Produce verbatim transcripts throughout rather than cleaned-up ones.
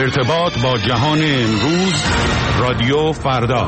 ارتباط با جهان امروز، رادیو فردا.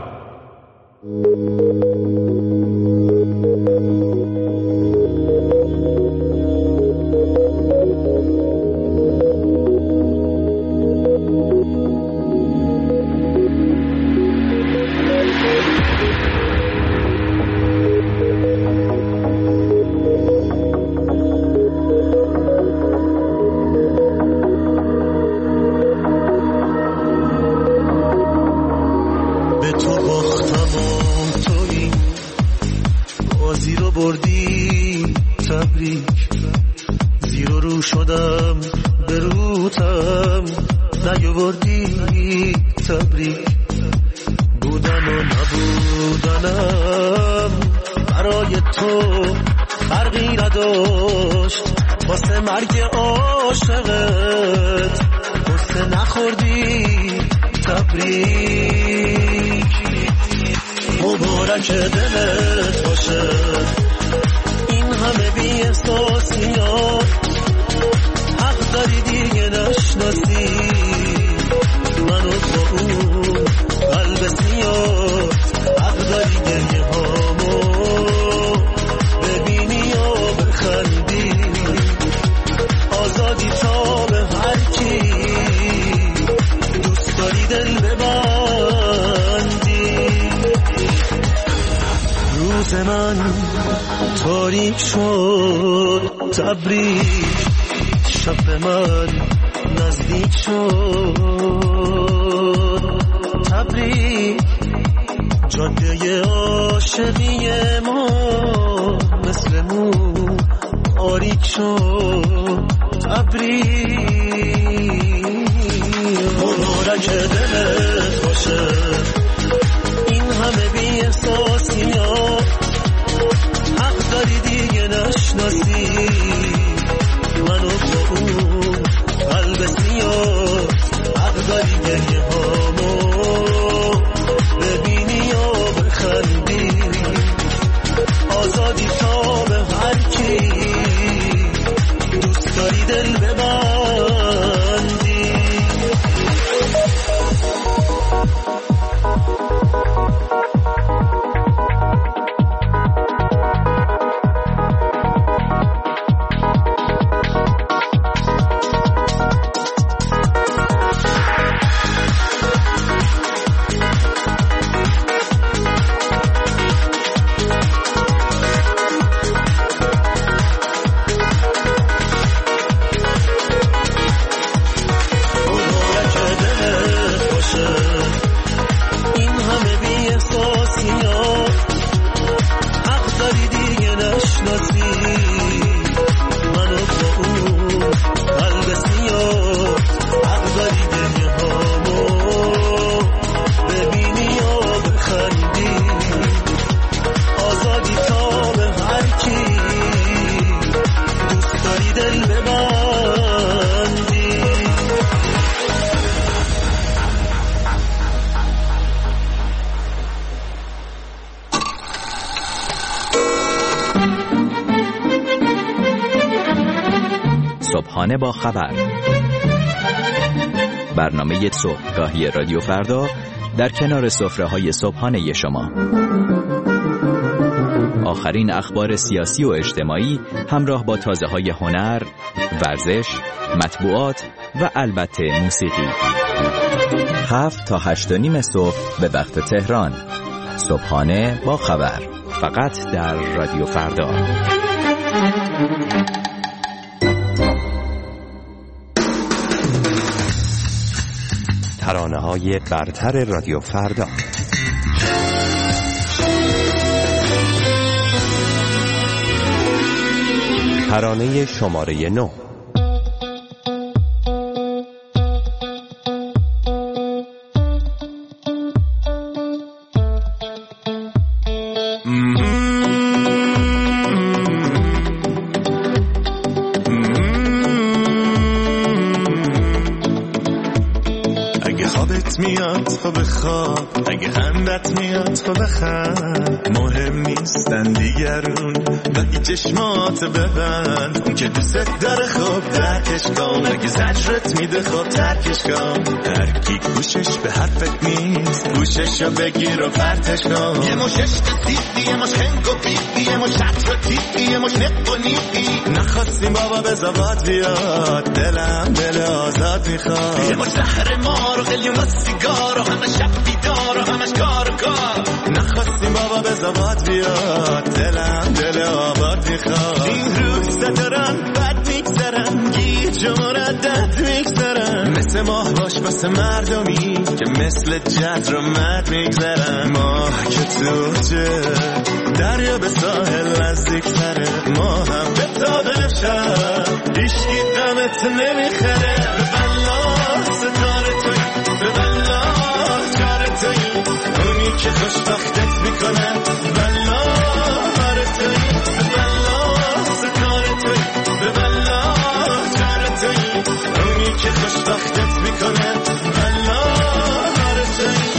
تاریک شد تبریک، شب من نزدیک شد تبریک، جاده عاشقی ما مثل مو تاریک شد تبریک. مبارک دلت باشه این همه بی احساسی ها، حق داری دیگه نشناسی منو با اون قلب سیاه، حق داری گریه هامو ببینی یا بخندی، آزادی تا به هر کی دوست داری دل ببندی. صبحانه با خبر، برنامه صبحگاهی رادیو فردا در کنار سفره‌های صبحانه شما. آخرین اخبار سیاسی و اجتماعی همراه با تازه‌های هنر، ورزش، مطبوعات و البته موسیقی. هفت تا هشت و نیم صبح به وقت تهران. صبحانه با خبر، فقط در رادیو فردا. ترانه‌های برتر رادیو فردا. ترانه شماره نه. بدت میاد خب بخواب، اگه خندت میاد خب بخند. مهم نیستن دیگرون ولی چشمات ببند، اون که دوست داره خب درکش کن، اگه زجرت میده خب ترکش کن. هر کی گوشش به حرفت نیست گوششو بگیر و پرتش کن. یه مش عشق سیدی، یه مش خنگ و بیدی، یه مش شط و تیدی، یه مش نق و نیدی. نخواستیم بابا به زباد بیاد، دلم دل آزاد میخواد. یه مش زهر مار و قلیون و سیگار و همه شب بیدار و همش کار و کار. نخواستیم بابا به زباد بیاد، دلم دل آباد میخواد. این روزا دارن بد میگذرن، گیج و مردد میگذرن. مثل ماه باش مثل مردمی که مثل جد رو مد میگذرن. ماه که توجه دریا به ساحل نزدیک تره، ما هم به تابه شد ایشکی دمت نمیخره. به بلا ستاره توی، به بلا جاره توی، اونی که خوشبختت میکنه. بلا هاره توی، به بلا ستاره توی، به بلا جاره توی، اونی که خوشبختت میکنه. بلا هاره توی.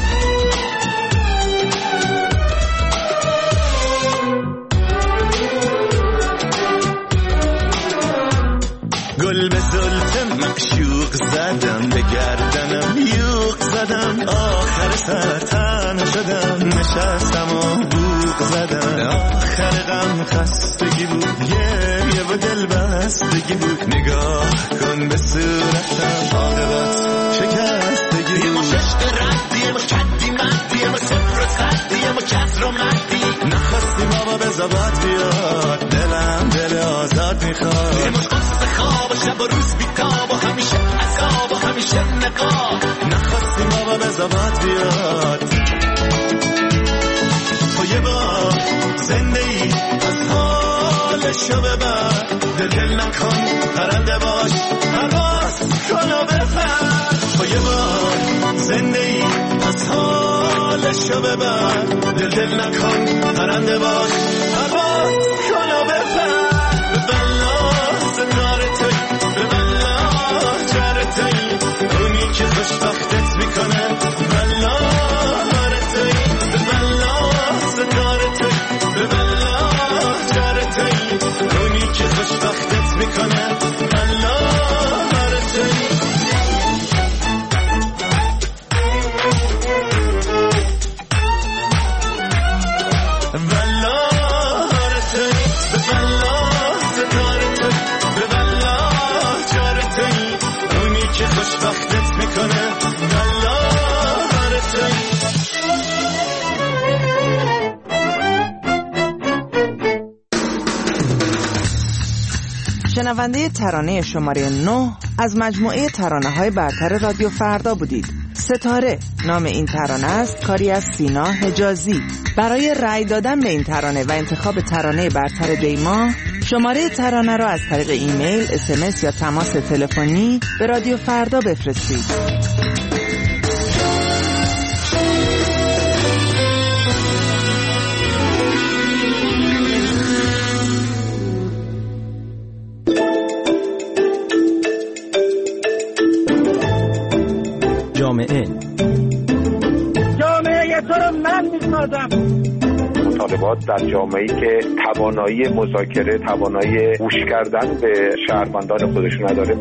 گل به زلف معشوق زدم، به گردنم یوق زدم، آخر سر تنها شدم، نشستم و بوق زدم. آخر غم خستگی بود، گریه و دل بستگی بود. نگاه کن به صورتم، عاقبت شکستگی بود. یه مش عشق ردی، یه مش کدی مدی، یه مش صفر و صدی، یه مش کسر و مدی. نخواستی بابا به زباد بیاد، دلم دل آزاد میخواد. یه مش قصه خواب و شب و روز بیتاب و همیشه عذاب و همیشه نقاب. نخواستی بابا به زباد بیاد. تو یه بار زنده ای از حالشو ببر، دل دل نکن پرنده باش، پرواز کن و بپر. تو یه بار زنده ای از حالشو ببر، دل دل نکن پرنده باش، پرواز کن و بپر. به بلا ستاره توی، به بلا جاره توی، اونی که خوشبختت میکنه. بلا هاره توی، به بلا ستاره توی، به بلا جاره توی، اونی که خوشبختت میکنه. بلا هاره توی. خوشبختت میکنه. بلا هاره توی. شنونده ترانه شماره نه از مجموعه ترانه های برتر رادیو فردا بودید. ستاره نام این ترانه است، کاری از سینا حجازی. برای رأی دادن به این ترانه و انتخاب ترانه برتر دیما، شماره ترانه را از طریق ایمیل، اس ام اس یا تماس تلفنی به رادیو فردا بفرستید. جامعه جامعه تو رو من میسازم. مطالبات در جامعه‌ای که توانایی مذاکره، توانایی گوش کردن به شهروندان خودش نداره.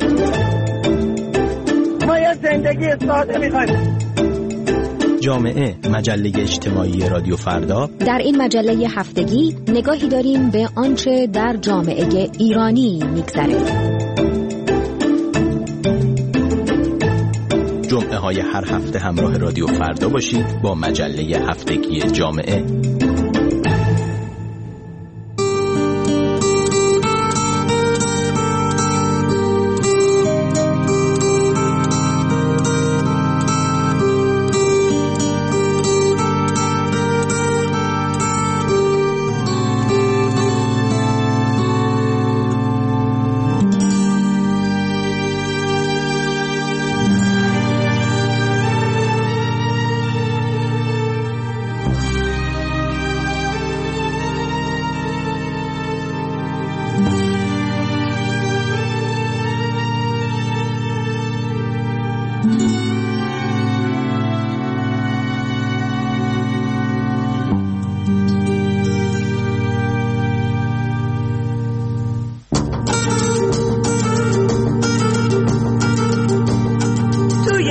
ما یه زندگی ساده می‌خوایم. جامعه، مجله اجتماعی رادیو فردا. در این مجله هفتگی نگاهی داریم به آنچه در جامعه ایرانی می‌گذره. جمعه های هر هفته همراه رادیو فردا باشید با مجله هفتگی جامعه.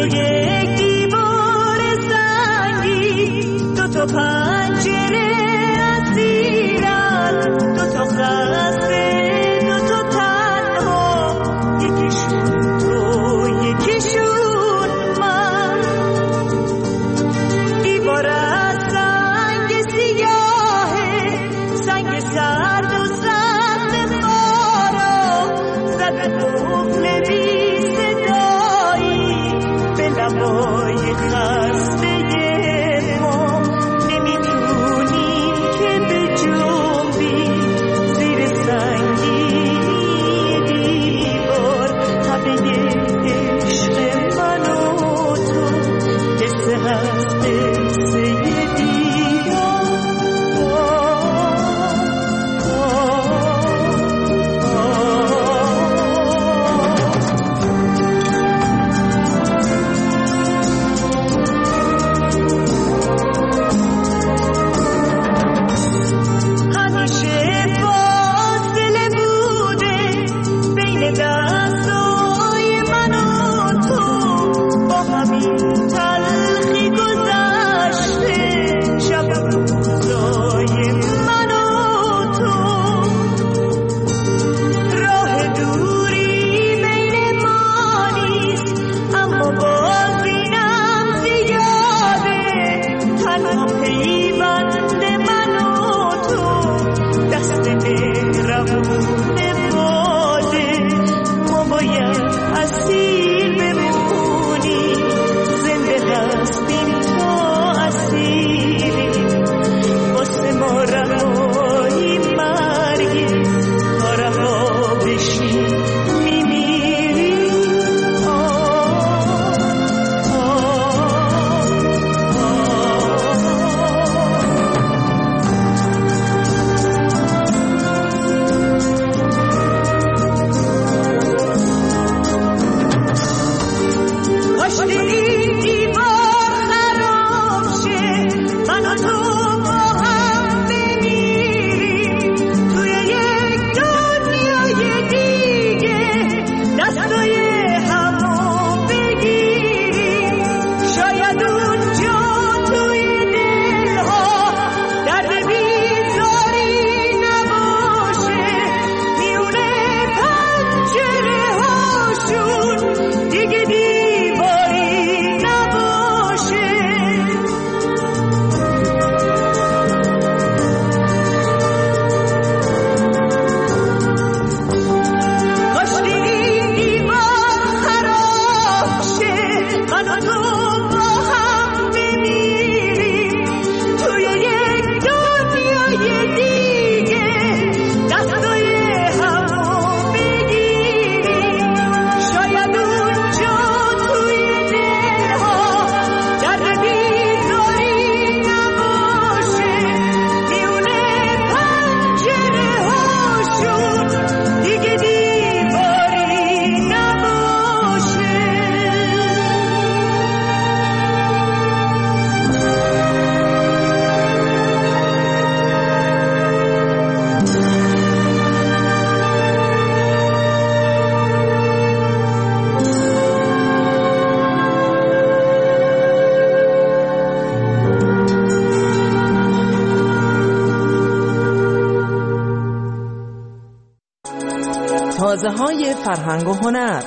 تازه‌های فرهنگ و هنر.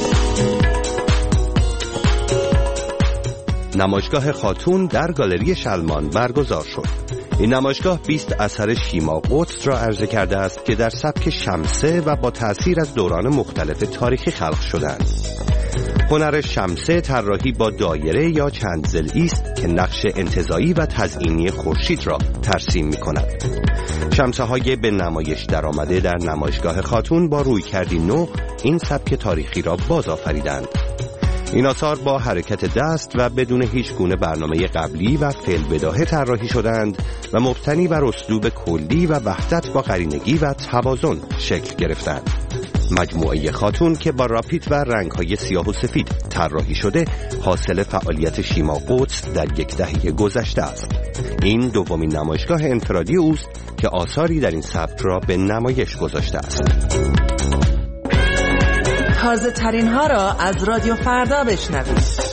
نمایشگاه خاتون در گالری شلمان برگزار شد. این نمایشگاه بیست اثر شیما قدس را عرضه کرده است که در سبک شمسه و با تأثیر از دوران مختلف تاریخی خلق شدند. هنر شمسه طراحی با دایره یا چند ضلعی است که نقش انتزاعی و تزئینی خورشید را ترسیم می‌کند. شمسه‌های به نمایش درآمده در نمایشگاه خاتون با رویکردی نو این سبک تاریخی را بازآفریدند. این آثار با حرکت دست و بدون هیچ گونه برنامه قبلی و فعل بداهه طراحی شدند و مبتنی بر اسلوب کلی و وحدت با قرینگی و توازن شکل گرفتند. مجموعه خاتون که با راپیت و رنگ‌های سیاه و سفید طراحی شده حاصل فعالیت شیما قدس در یک دهه گذشته است. این دومین نمایشگاه انفرادی اوست که آثاری در این سبک را به نمایش گذاشته است. تازه ترین ها را از رادیو فردا بشنوید.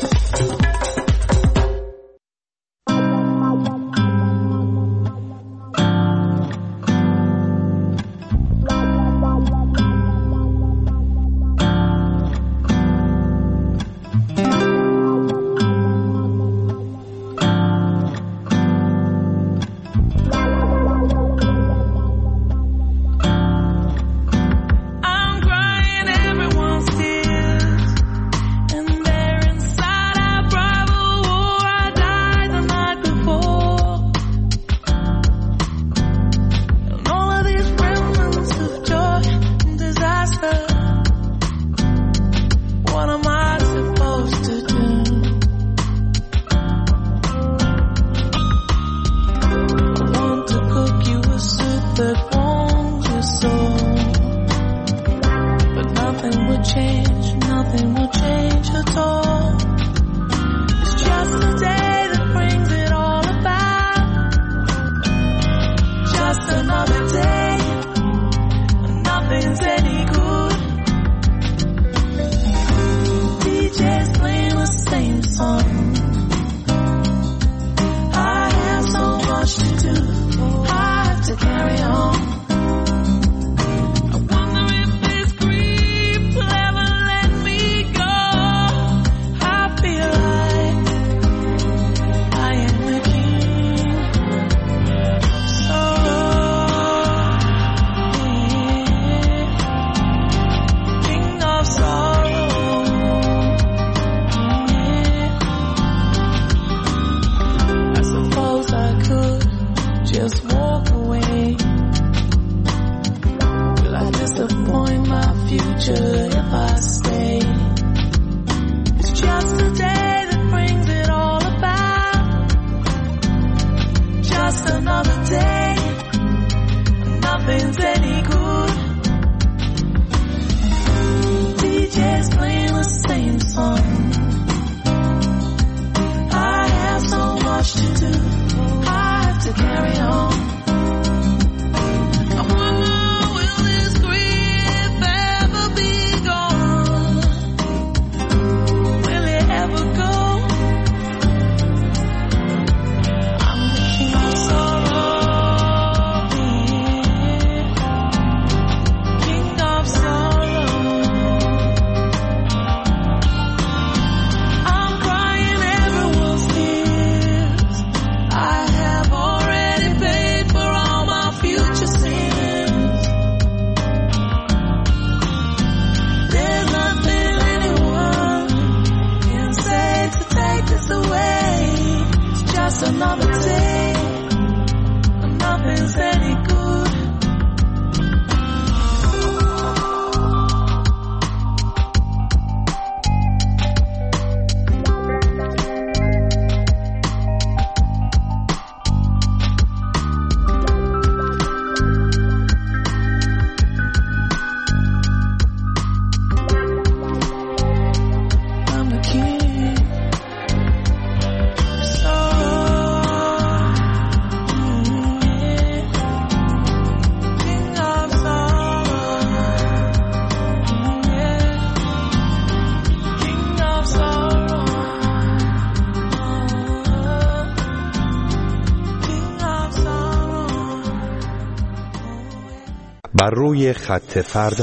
بر روی خط فردا.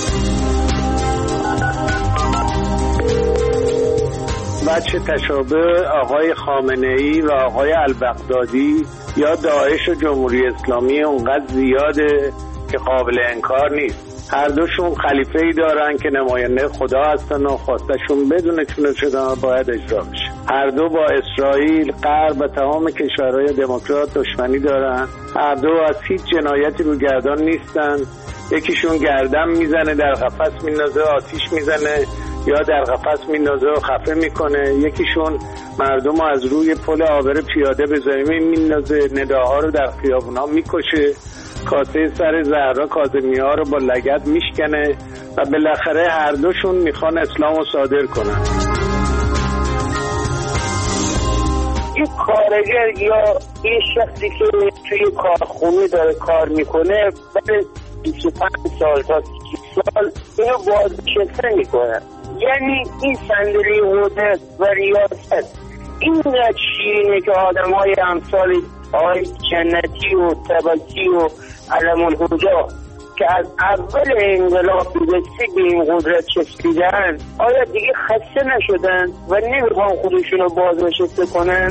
بچه تشابه آقای خامنه‌ای و آقای البغدادی یا داعش و جمهوری اسلامی اونقدر زیاده که قابل انکار نیست. هر دوشون خلیفه‌ای دارن که نماینده خدا هستن و خواستشون بدون چون و چرا باید اجرا بشه. هر دو با اسرائیل، غرب و تمام کشورهای دموکرات دشمنی دارن. هر دو از هیچ جنایتی رو گردان نیستن. یکیشون گردن میزنه، در قفس میندازه، آتیش میزنه یا در قفس میندازه و خفه میکنه. یکیشون مردم از روی پل عابر پیاده به زمین میندازه، نداها رو در خیابونا میکشه، کاسه سر زهرا کاظمی‌ها رو با لگد میشکنه و بالاخره هر دوشون میخوان اسلام رو صادر کنن. این کارگر یا این شخصی که توی کارخونه داره کار میکنه بعد بیست و پنج سال تا سی سال اینو بازنشسته میکنن. یعنی این صندلی قدرت و ریاست اینقدر شیرینه که آدم های امثال آقای جنتی و تبتی و علم الهدا که از اول انقلاب بسته به این قدرت چسبیدن آیا دیگه خسته نشدن و نمیخوان خودشون رو بازنشسته کنن؟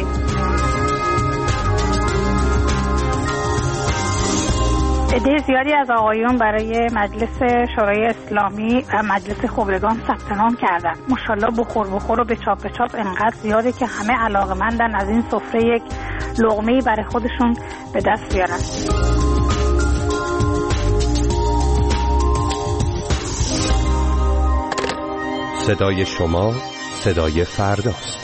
عده زیادی از آقایون برای مجلس شورای اسلامی و مجلس خبرگان ثبت نام کردن. ماشاءالله بخور بخور و به چاپ به چاپ انقدر زیاده که همه علاقه‌مندن از این سفره یک لقمه‌ای برای خودشون به دست بیارن. صدای شما صدای فرداست.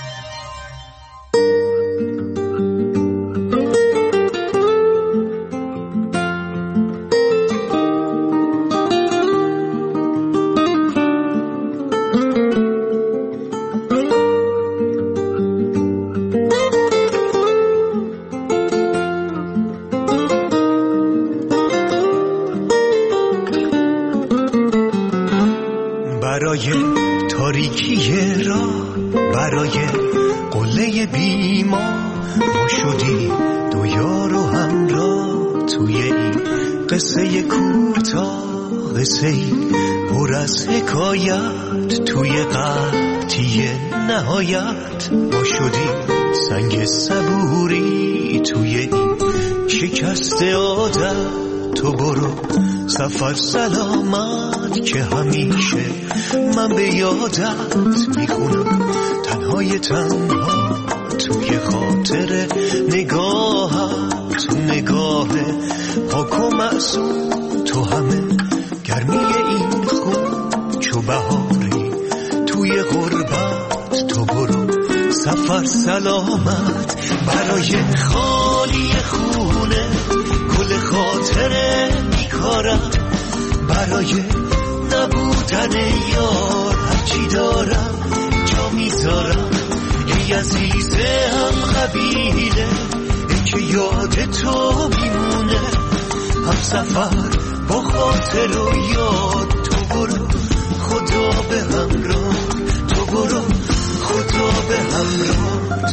برای تاریکی را، برای قله بیما ما شدیم دو یار و همراه توی این قصه کوتاه، قصه پر از حکایت توی قحطی نهایت. ما شدیم سنگ صبوری توی این شکست عادت. تو برو سفر سلامت که همیشه من به یادت میخونم تنهای تنها توی خاطر نگاهت. تو نگاه پاک و معصوم، تو همه گرمی این خون چو بهاری توی غربت. تو برو سفر سلامت برای خالی خونه کل خاطره میکارم، برای نبودن یار هرچی دارم جا میذارم. ای عزیزه هم قبیله ای که یاد تو میمونه، هم سفر با خاطر و یاد. تو برو خدا به همراه، تو برو خدا به همراه.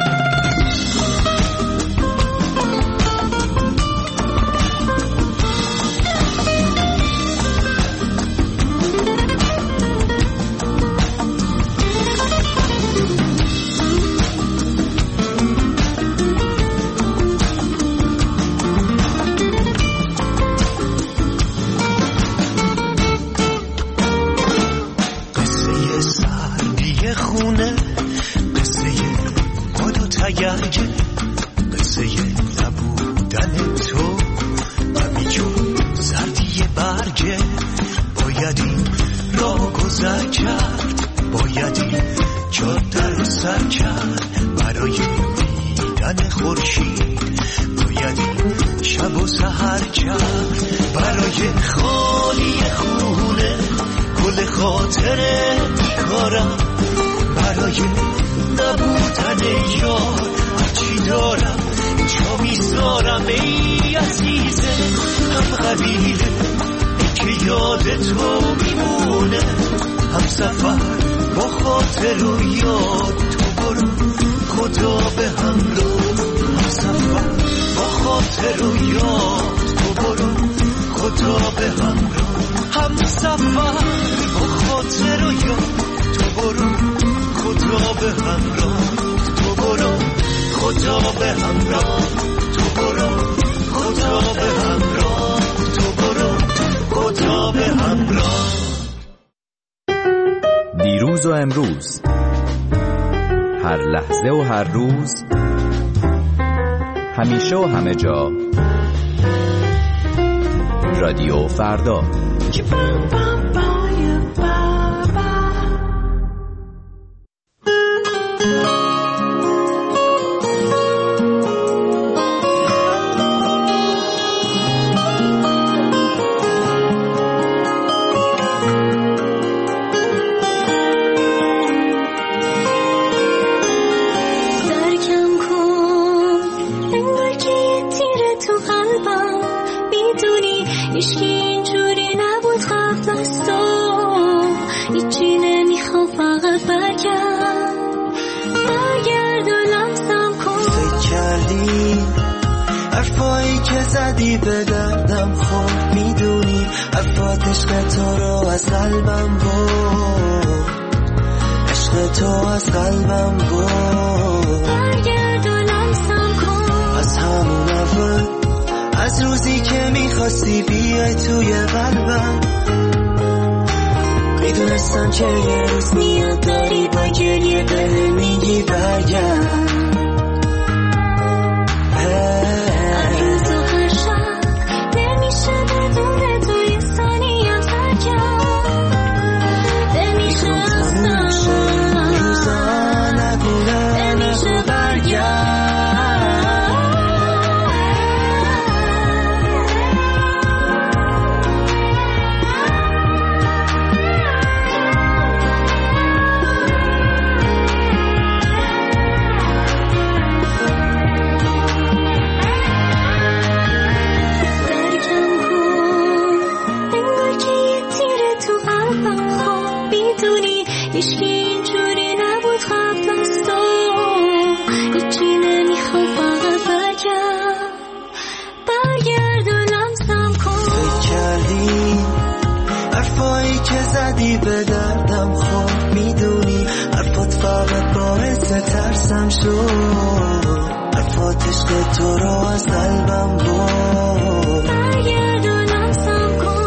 قصه نبودن تو همینجور زردی برگه. باید این راه گذر کرد، باید این جاده رو سر کرد برای دیدن خورشید. باید این شب و سحر کرد برای خالی خونه کل خاطره بیکارم، برای نبودن یار هرچی دارم جا میذارم. ای عزیزه هم قبیله که یاد تو میمونه، هم سفر با خاطر و یاد. تو برو خدا به همراه، هم سفر با خاطر و یاد. تو برو خدا به همراه، هم سفر با خاطر و یاد. تو برو خدا به همراه، تو برو خدا به همراه. تو برو خدا به همراه، تو برو خدا به همراه. دیروز و امروز، هر لحظه و هر روز، همیشه و همه جا، رادیو فردا. عشقی اینجوری نبود قبلا. حرفایی که زدی به دردم خورد، میدونی حرفات عشق تو رو از قلبم برد، عشق تو از قلبم برد. برگرد و لمسم کن از همون اول، از روزی که میخواستی بیای توی قلبم، میدونستم که یه روز میاد داری با گریه به میگی برگرد. به دردم خورد، میدونی حرفات فقط باعث ترسم شد، حرفات عشق تو رو از قلبم برد. برگرد و لمسم کن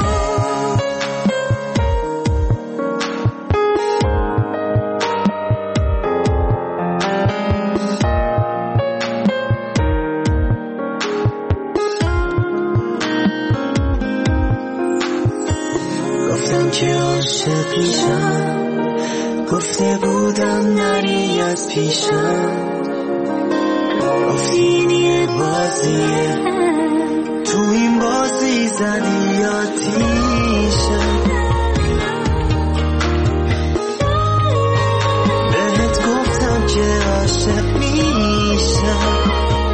گفتم که عاشق میشم، گفته بودم نری از پیشم، گفتی این یه بازیه، تو این بازی زدی آتیشم، بهت گفتم که عاشق میشم.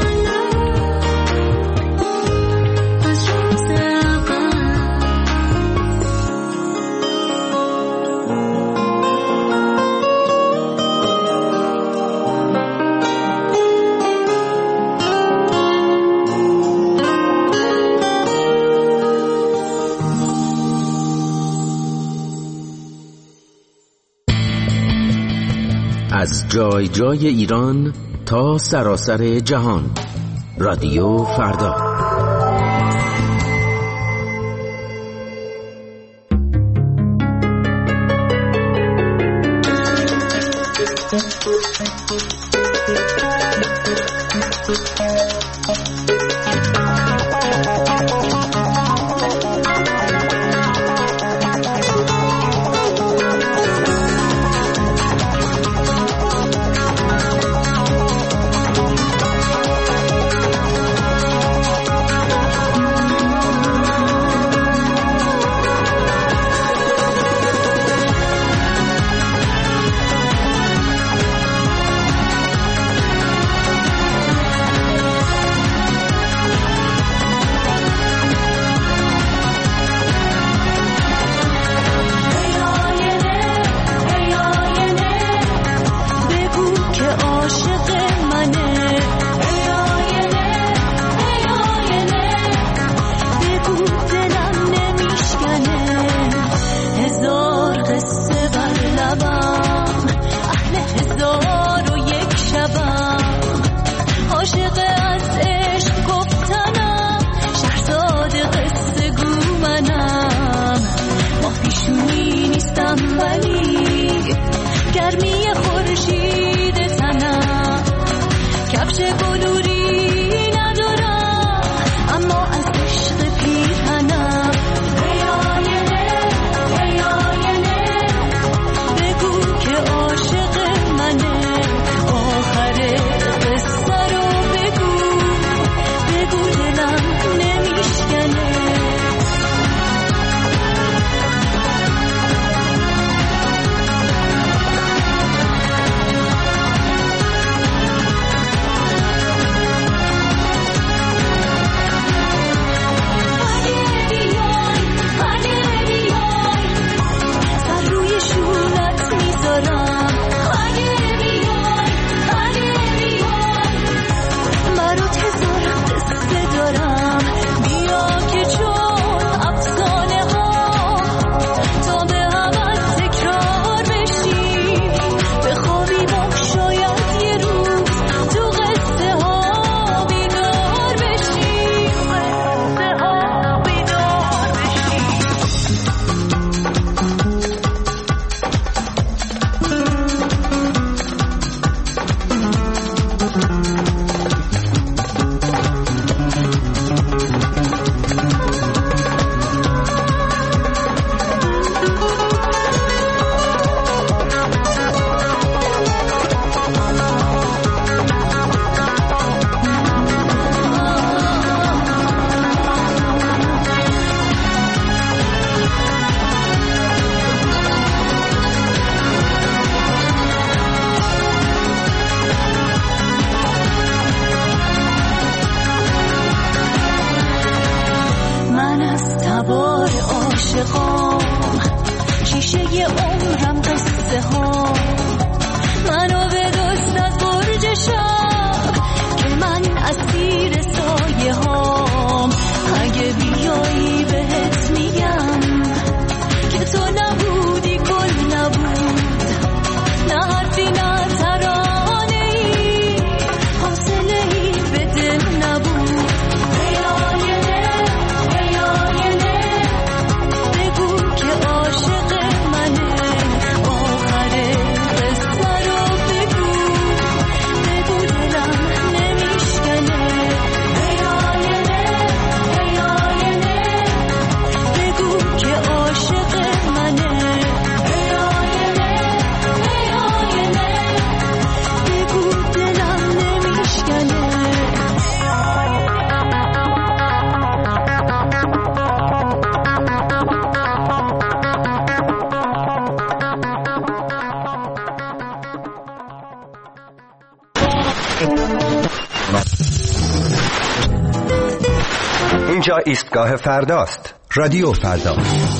از جای جای ایران تا سراسر جهان، رادیو فردا. اینجا ایستگاه فرداست. رادیو فردا.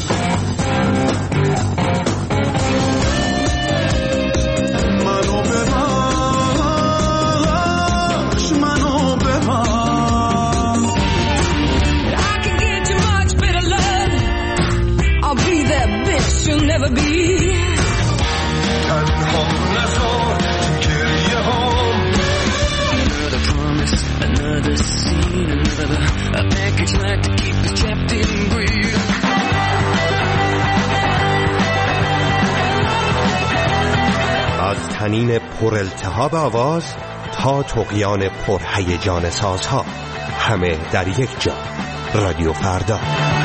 از تنین پر التهاب آواز تا طغیان پر هیجان سازها، همه در یک جا. رادیو فردا.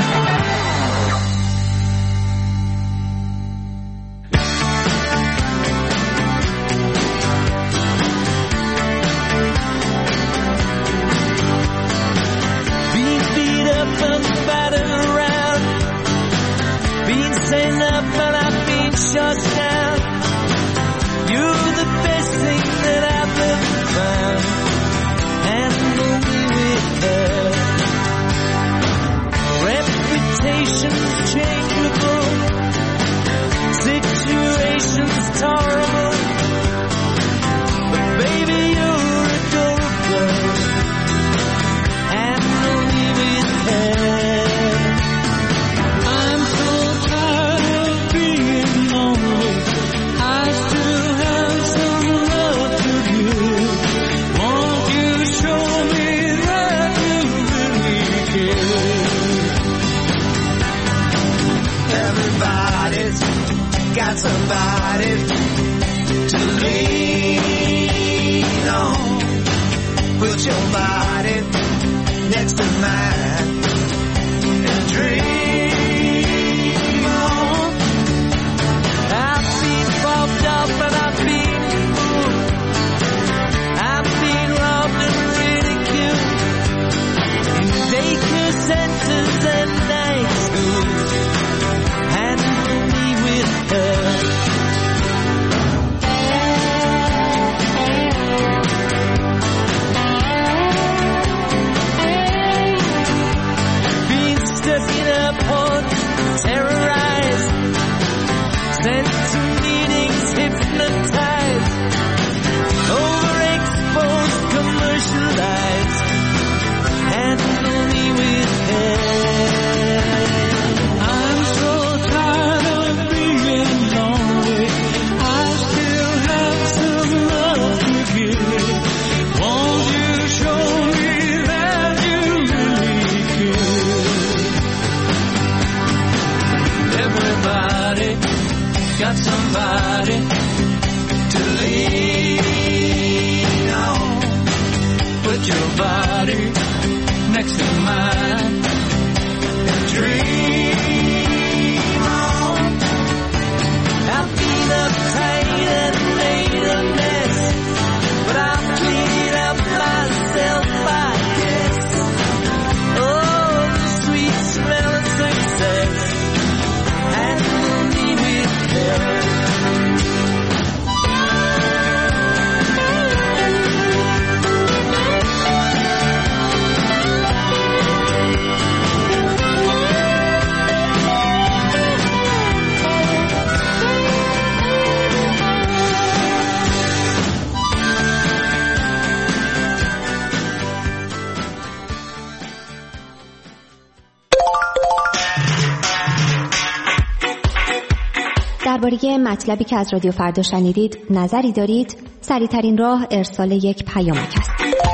درباره مطلبی که از رادیو فردا شنیدید نظری دارید؟ سریع‌ترین راه ارسال یک پیامک است.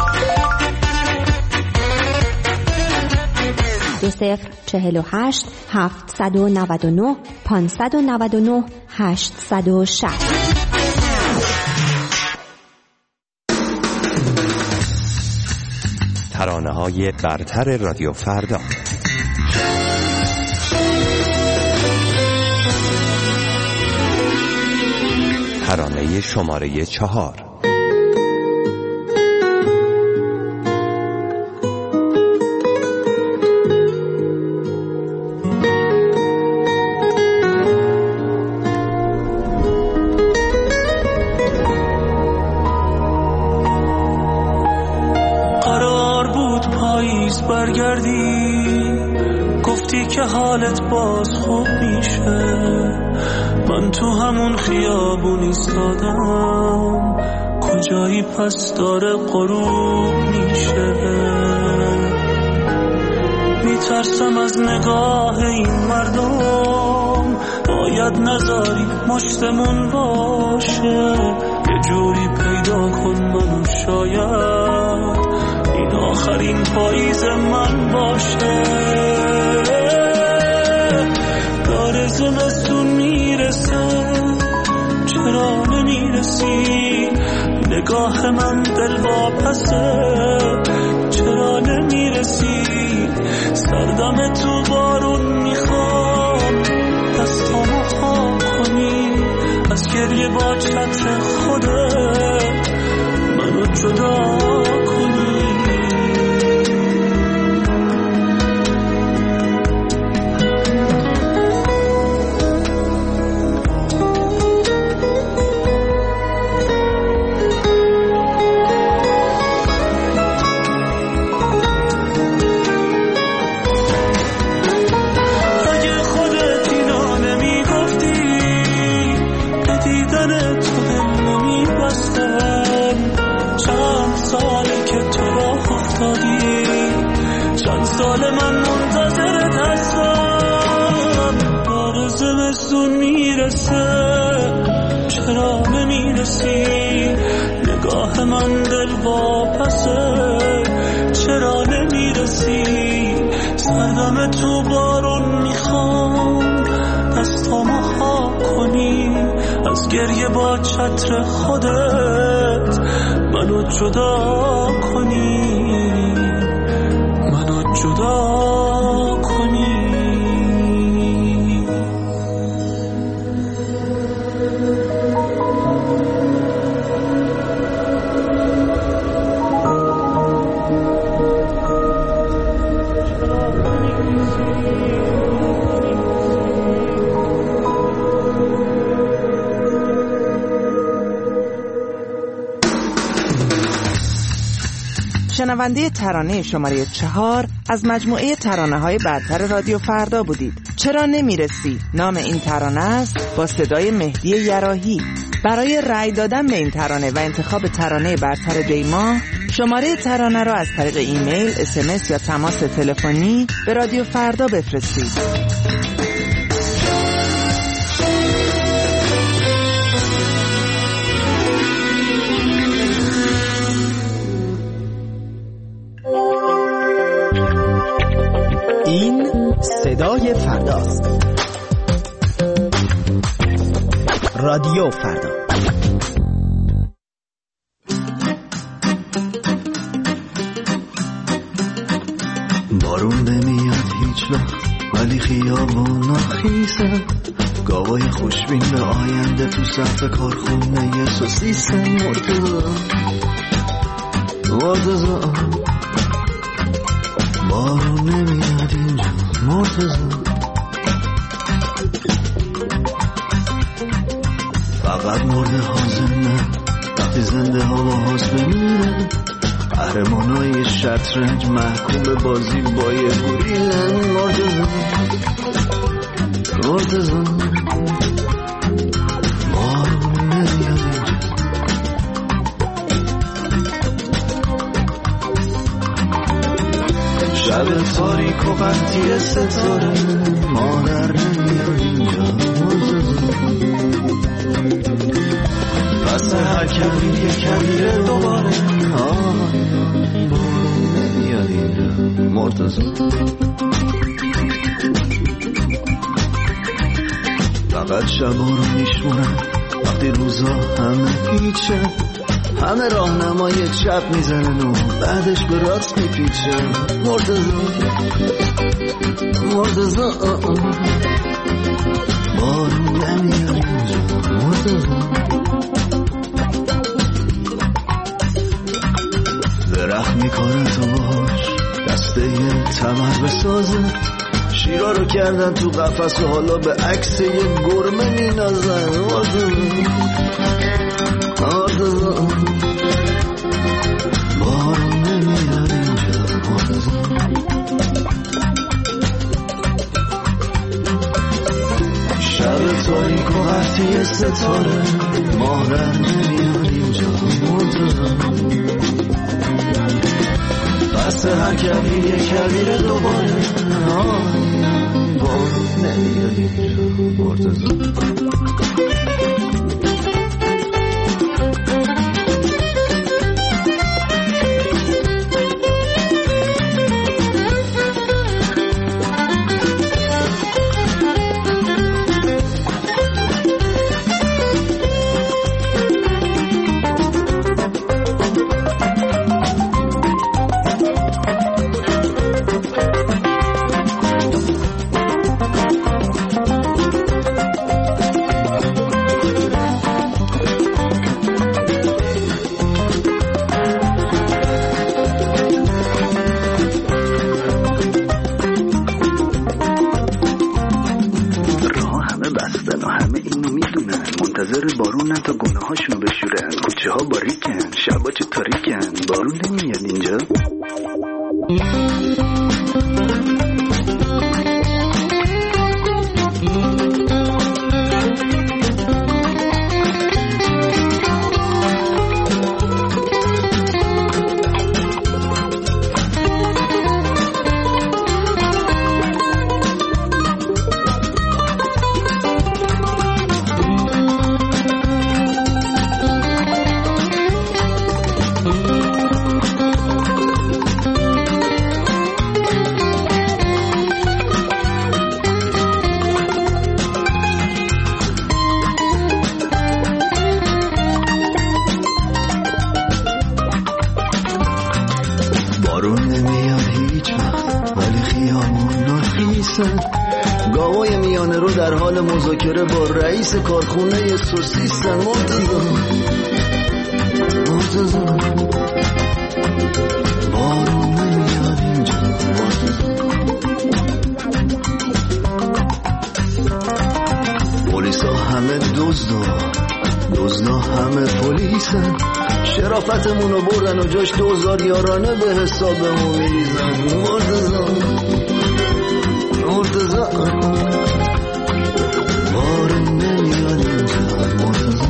دو صفر چهل و هشت هفتصد و نود و نه پانصد و نود و نه هشتصد و شصت. ترانه‌های برتر رادیو فردا. ترانه شماره چهار. قرار بود پاییز برگردی، حالت باز خوب میشه. من تو همون خیابون ایستادم، کجایی پس داره غروب میشه. میترسم از نگاه این مردم، باید نذاری مشتمون باشه. یه جوری پیدا کن منو، شاید این آخرین پاییز من باشه. داره زمستون میرسه، چرا نمیرسی؟ نگاه من دل واپسه، چرا نمیرسی؟ سردم تو بارون میخوام، دستامو خام کنی از گریه با چتر خودت منو جدا کنی. چند سال من منتظرت هستم، داره زمستون میرسه، چرا نمیرسی؟ نگاه من دل واپسه، چرا نمیرسی؟ سردم تو بارون میخوام، دستامو خاک کنی از گریه با چتر خودت منو جدا کنی، منو جدا کنی. شنونده ترانه شماره چهار از مجموعه ترانه های برتر رادیو فردا بودید. چرا نمیرسی؟ نام این ترانه است با صدای مهدی یراحی. برای رأی دادن به این ترانه و انتخاب ترانه برتر دیما، شماره ترانه را از طریق ایمیل، اس ام اس یا تماس تلفنی به رادیو فردا بفرستید. این صدای فرداست. رادیو فردا. بارون نمیاد هیچ وقت ولی خیابونا خیسه، گاوای خوشبین به آینده تو صف کارخونه سوسیسه. مرتضی مرتضی بارون نمیاد اینجا، مرتضی فقط مرده حاضرنه وقتی زنده ها با حاض بمیره. قهرمانای شطرنج محکوم به بازی با یه گوریلن. مرتضی مرتضی بارون نمیاد اینجا. شب تاریک و قطعی ستاره مادر نمیاد اینجا. پس هر کبیر یک کبیره دوباره بارون نمیاد اینجا. مرتضی فقط شبا رو میشمونن وقتی روزا همه پیچه، همه راهنمای چپ میزنن و بعدش به راست میپیچن. مرتضی مرتضی بارون نمیاد اینجا. مرتضی درخت میکنه تو باش دسته یه تمر بسازه، شیرا رو کردن تو قفس و حالا به عکس یه گرمه مینازن. مرتضی مرتضی بارون نمیاد اینجا. مرتضی ستاره ماه در نمیاد اینجا منتظرم بس هر کبیر یک کبیر دوباره بارون نمیاد اینجا منتظرم گاوای میانه رو در حال مذاکره با رئیس کارخونه سوسیسن مرتضی مرتضی بارون نمیاد اینجا مرتضی پلیسا همه دزدا دزدا همه پلیسن شرافتمونو بردن و جاش دوزار یارانه به حسابمون میریزن مرتضی مرتضی بارون نمیاد اینجا مرتضی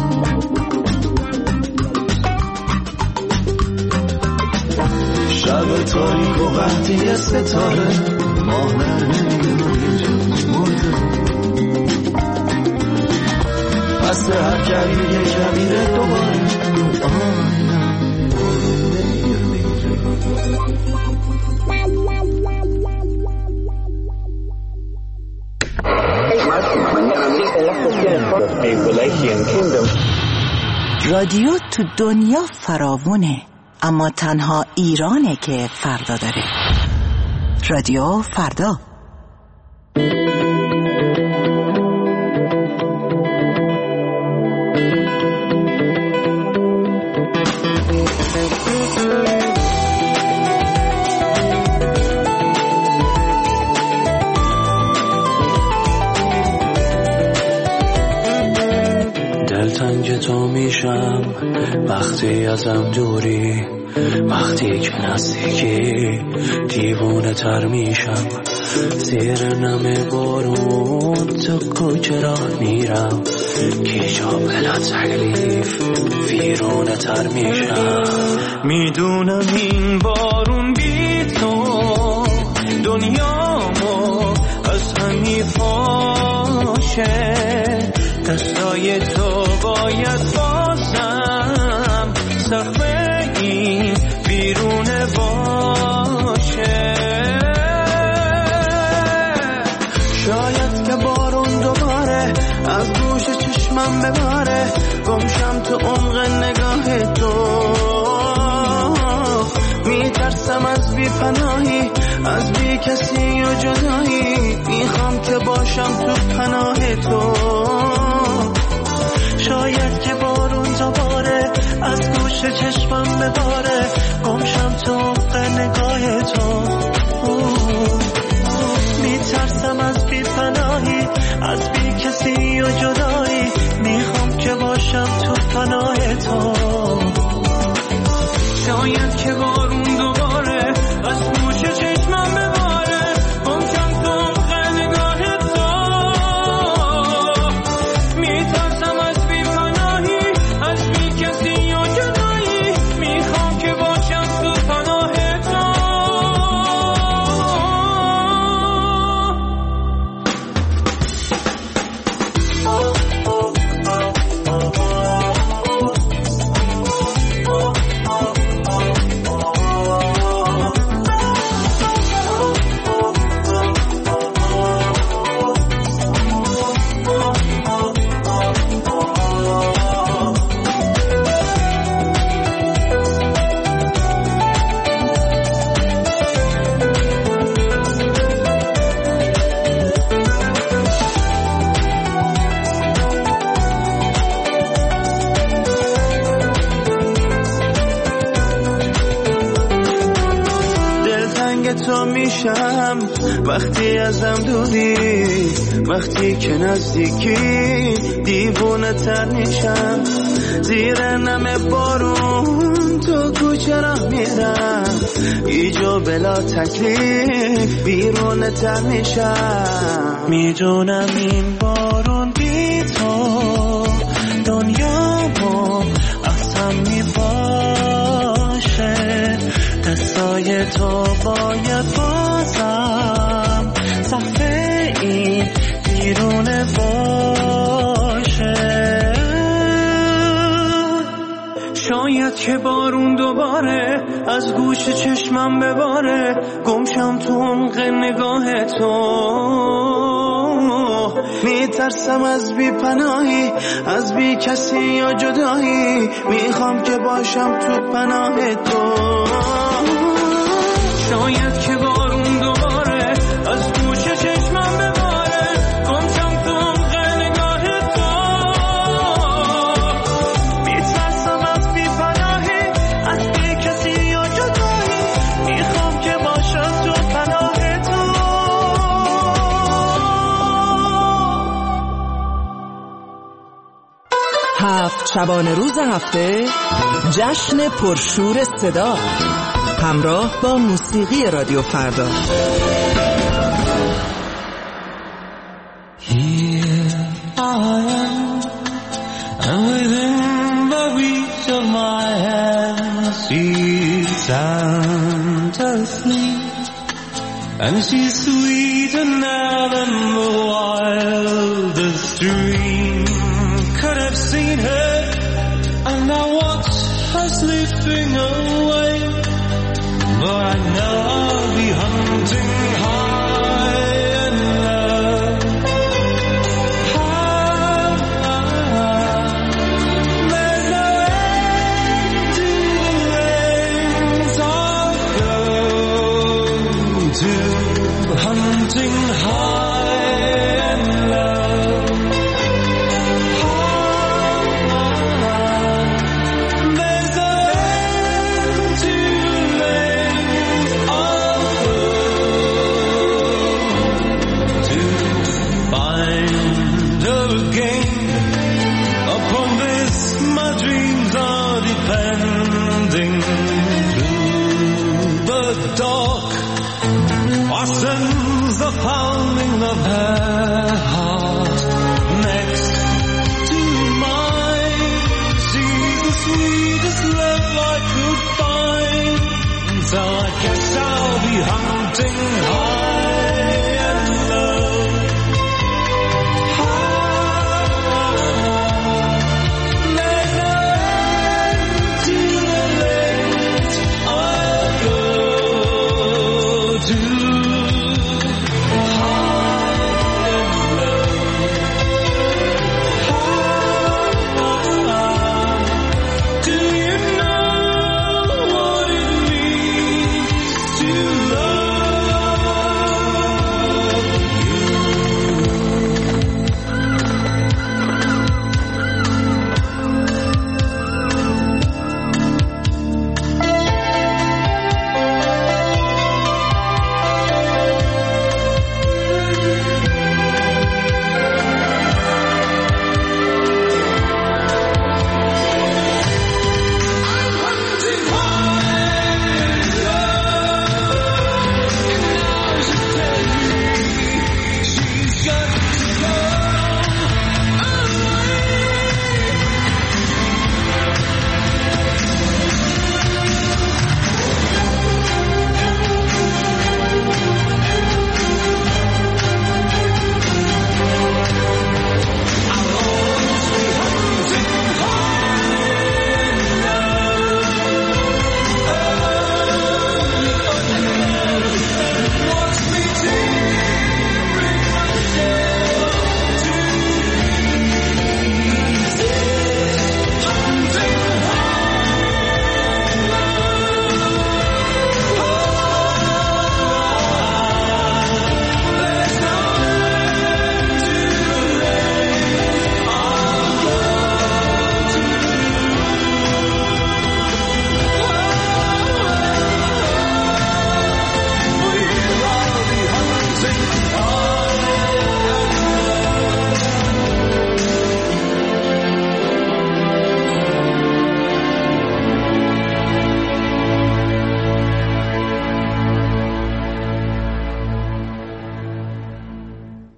شب تاریک و وقتی ستاره ماه در نمیاد اینجا مرتضی پس هر کبیر یک کبیره دوباره آینم بارون نمیاد اینجا. رادیو تو دنیا فراوونه، اما تنها ایرانه که فردا داره. رادیو فردا. دلتنگ تو میشم وقتی ازم دوری، وقتی که نزدیکی دیوونه تر میشم. زیر نم بارون تو کوچه راه میرم، گیجا بلا تکلیف ویرونه تر میشم. میدونم این بارون بی تو دنیامو از هم میپاشه، دستای تو باید بازم سقف این بیرونه باشه. شاید که بارون دوباره از گوش چشمم بباره، گمشم تو عمق نگاه تو. میترسم از بی پناهی، از بی کسی و جدایی، میخوام که باشم تو پناه تو. شاید که بارون دوباره از گوش چشمم بباره، گمشم تو عمق نگاه تو. میترسم از بی پناهی، از بی کسی و جدایی، میخوام که باشم تو پناه تو. شاید که بارون دوباره از گوش چشمم بباره، گمشم تو عمق نگاه تو. میترسم از تو میشم وقتی ازم دوری، وقتی که نزدیکی دیوونه تر میشم. زیر نم بارون تو کوچه راه میرم، ایجا بلا تکلیف بیرونه تر میشم. میدونم این بارون بی تو دنیامو اصلا میباشه، دستای تو باید بازم صفحه این بیرونه باشه. شاید که بارون دوباره از گوش چشمم بباره، گمشم تو عمق نگاه تو. میترسم از بی پناهی، از بی کسی یا جدایی، میخوام که باشم تو پناه تو. شاید که بارون دوباره از گوش چشمم بباره، گمشم تو عمق نگاه تو. میترسم از بی پناهی، از بی کسی یا جدایی، میخوام که باشم تو پناه تو. هفت شبانه روز هفته جشن پرشور صدا همراه با موسیقی رادیو فردا. Here I am, and within the reach of my hand, she's sound asleep, and she's sweeter now than the wildest dream could have seen her. And I watch her slipping away, but I know I'll be hunting high and low. High, there's no end to the lengths I'll go to, hunting high and low. Sends the pounding of her heart next to mine. She's the sweetest love I could find, so I guess I'll be hunting high and low. Love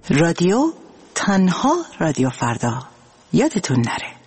رادیو تنها رادیو فردا یادتون نره.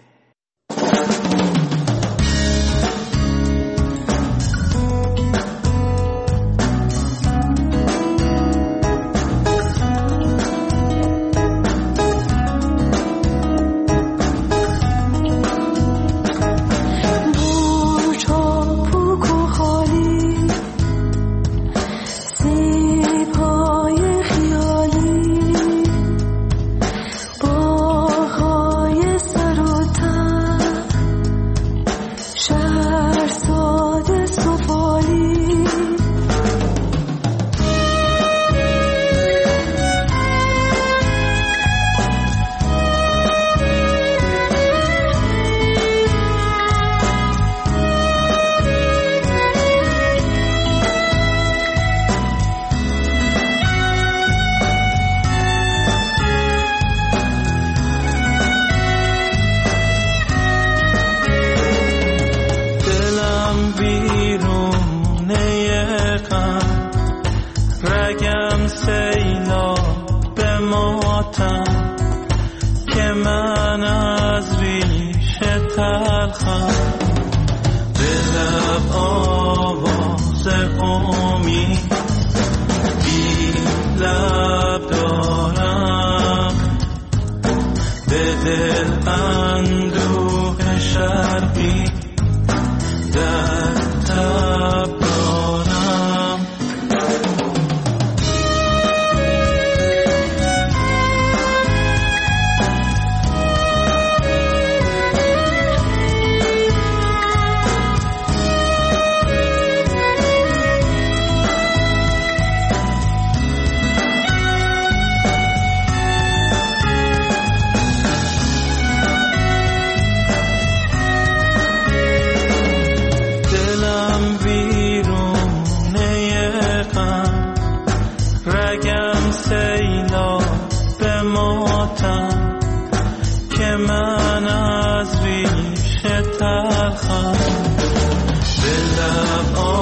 به لب